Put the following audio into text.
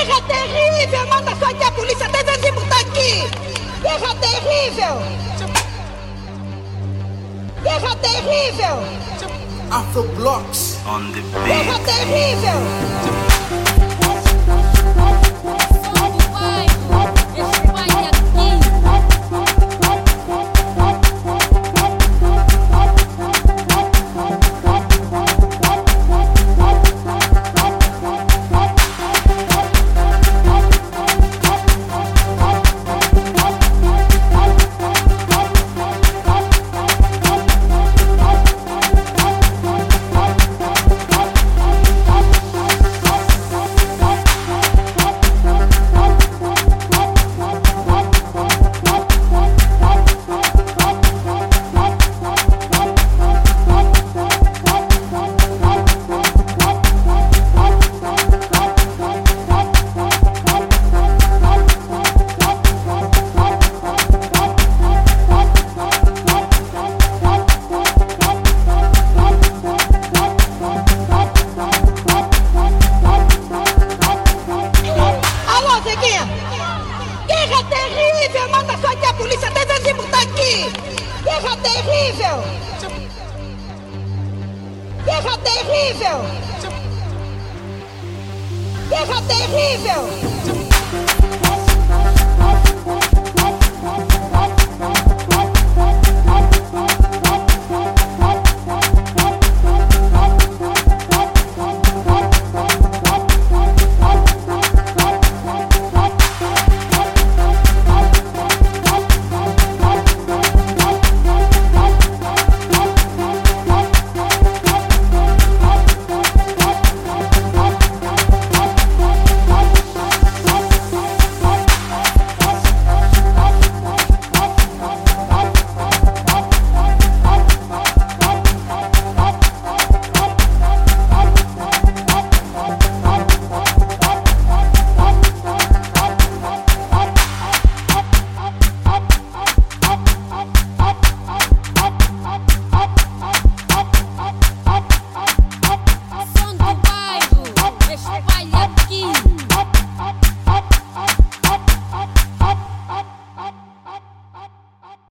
Guerra terrível! Manda só que a polícia até Zanzibar tá aqui! Guerra terrível! Guerra terrível! Afro Blocks on the Guerra beat. terrível! Guerra terrível! Manda só que a polícia até Zanzibar tá aqui! Guerra terrível! Guerra terrível! Guerra terrível!